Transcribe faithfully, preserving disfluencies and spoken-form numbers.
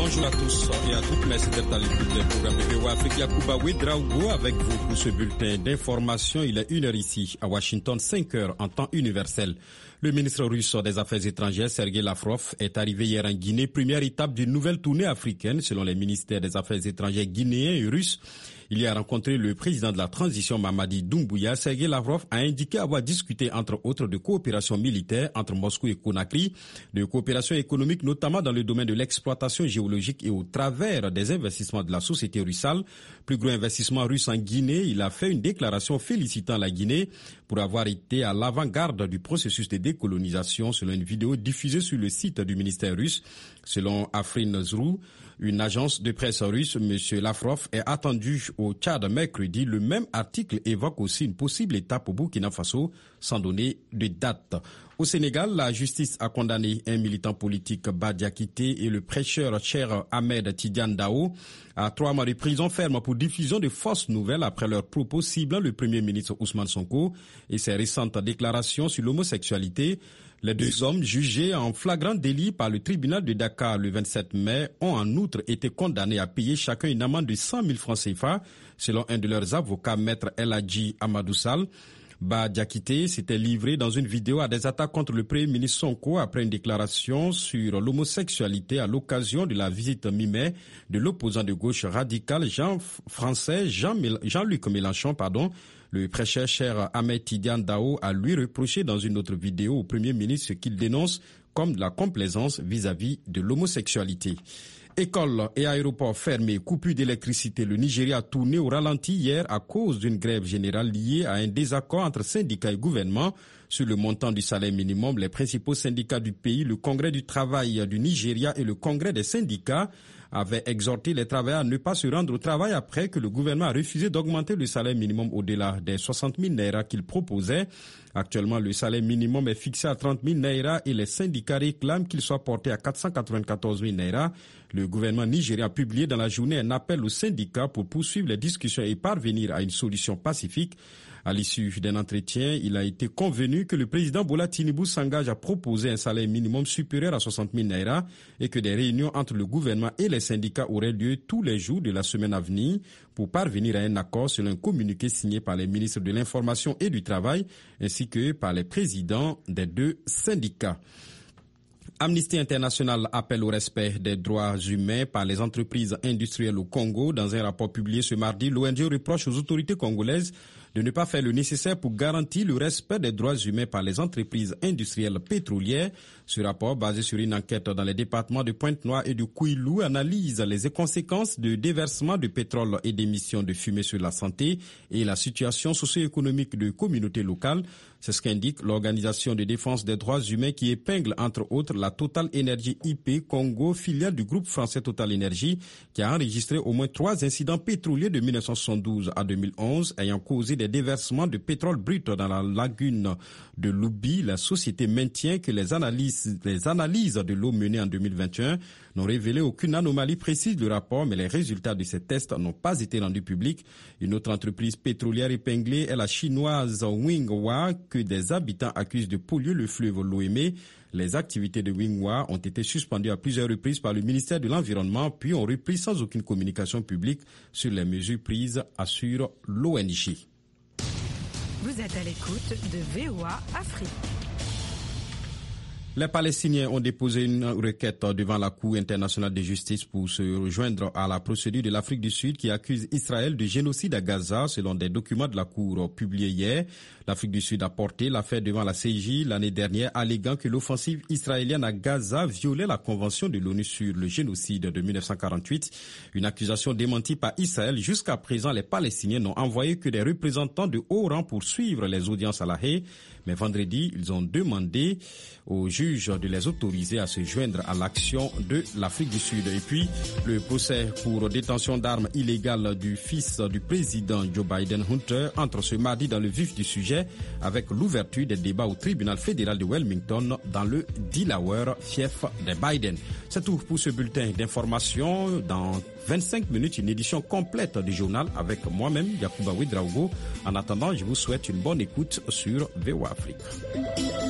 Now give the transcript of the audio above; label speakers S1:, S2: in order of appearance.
S1: Bonjour à tous et à toutes, merci d'être à l'écoute des programmes de V O A Afrique. Yacouba Ouedraogo avec vous pour ce bulletin d'information. Il est une heure ici, à Washington, cinq heures en temps universel. Le ministre russe des Affaires étrangères, Sergei Lavrov, est arrivé hier en Guinée, première étape d'une nouvelle tournée africaine, selon les ministères des Affaires étrangères guinéens et russes. Il y a rencontré le président de la transition, Mamadi Doumbouya. Sergei Lavrov a indiqué avoir discuté, entre autres, de coopération militaire entre Moscou et Conakry, de coopération économique, notamment dans le domaine de l'exploitation géologique et au travers des investissements de la société russale. Plus gros investissement russe en Guinée, il a fait une déclaration félicitant la Guinée pour avoir été à l'avant-garde du processus de décolonisation, selon une vidéo diffusée sur le site du ministère russe. Selon Afrin Zrou, une agence de presse russe, M. Lavrov est attendu au Tchad mercredi. Le même article évoque aussi une possible étape au Burkina Faso, sans donner de date. Au Sénégal, la justice a condamné un militant politique, Bah Diakité, et le prêcheur Cheikh Ahmed Tidiane Dao à trois mois de prison ferme pour diffusion de fausses nouvelles après leurs propos ciblant le premier ministre Ousmane Sonko et ses récentes déclarations sur l'homosexualité. Les deux hommes jugés en flagrant délit par le tribunal de Dakar le vingt-sept mai ont en outre été condamnés à payer chacun une amende de cent mille francs C F A, selon un de leurs avocats, maître El Hadji Amadou Sall. Bah Diakité s'était livré dans une vidéo à des attaques contre le premier ministre Sonko après une déclaration sur l'homosexualité à l'occasion de la visite mi-mai de l'opposant de gauche radical Jean-Français Jean Jean-Luc Mélenchon, pardon. Le prêcheur cher Ahmed Tidiane Dao a lui reproché dans une autre vidéo au Premier ministre ce qu'il dénonce comme de la complaisance vis-à-vis de l'homosexualité. Écoles et aéroports fermés, coupure d'électricité. Le Nigeria a tourné au ralenti hier à cause d'une grève générale liée à un désaccord entre syndicats et gouvernement sur le montant du salaire minimum. Les principaux syndicats du pays, le Congrès du travail du Nigeria et le Congrès des syndicats, avaient exhorté les travailleurs à ne pas se rendre au travail après que le gouvernement a refusé d'augmenter le salaire minimum au-delà des soixante mille naira qu'il proposait. Actuellement, le salaire minimum est fixé à trente mille naira et les syndicats réclament qu'il soit porté à quatre cent quatre-vingt-quatorze mille naira. Le gouvernement nigérien a publié dans la journée un appel aux syndicats pour poursuivre les discussions et parvenir à une solution pacifique. À l'issue d'un entretien, il a été convenu que le président Bola Tinubu s'engage à proposer un salaire minimum supérieur à soixante mille naira et que des réunions entre le gouvernement et les syndicats auraient lieu tous les jours de la semaine à venir pour parvenir à un accord selon un communiqué signé par les ministres de l'Information et du Travail ainsi que par les présidents des deux syndicats. Amnesty International appelle au respect des droits humains par les entreprises industrielles au Congo. Dans un rapport publié ce mardi, l'O N G reproche aux autorités congolaises de ne pas faire le nécessaire pour garantir le respect des droits humains par les entreprises industrielles pétrolières. Ce rapport, basé sur une enquête dans les départements de Pointe-Noire et de Kouilou, analyse les conséquences de déversement de pétrole et d'émissions de fumée sur la santé et la situation socio-économique de communautés locales. C'est ce qu'indique l'Organisation de défense des droits humains qui épingle entre autres la Total Energy I P Congo, filiale du groupe français Total Energy, qui a enregistré au moins trois incidents pétroliers de mille neuf cent soixante-douze à deux mille onze ayant causé des déversements de pétrole brut dans la lagune de Loubi. La société maintient que les analyses, les analyses de l'eau menées en deux mille vingt et un n'ont révélé aucune anomalie précise du rapport, mais les résultats de ces tests n'ont pas été rendus publics. Une autre entreprise pétrolière épinglée est la chinoise Winghua, que des habitants accusent de polluer le fleuve Loémé. Les activités de Winghua ont été suspendues à plusieurs reprises par le ministère de l'Environnement, puis ont repris sans aucune communication publique sur les mesures prises, assure l'O N G.
S2: Vous êtes à l'écoute de V O A Afrique.
S1: Les Palestiniens ont déposé une requête devant la Cour internationale de justice pour se rejoindre à la procédure de l'Afrique du Sud qui accuse Israël de génocide à Gaza, selon des documents de la Cour publiés hier. L'Afrique du Sud a porté l'affaire devant la C I J l'année dernière, alléguant que l'offensive israélienne à Gaza violait la Convention de l'ONU sur le génocide de mille neuf cent quarante-huit. Une accusation démentie par Israël. Jusqu'à présent, les Palestiniens n'ont envoyé que des représentants de haut rang pour suivre les audiences à La Haye. Mais vendredi, ils ont demandé aux juges de les autoriser à se joindre à l'action de l'Afrique du Sud. Et puis, le procès pour détention d'armes illégales du fils du président Joe Biden, Hunter, entre ce mardi dans le vif du sujet avec l'ouverture des débats au tribunal fédéral de Wilmington dans le Delaware, fief de Biden. C'est tout pour ce bulletin d'information. Dans vingt-cinq minutes, une édition complète du journal avec moi-même, Yacouba Ouedraogo. En attendant, je vous souhaite une bonne écoute sur V O A Afrique.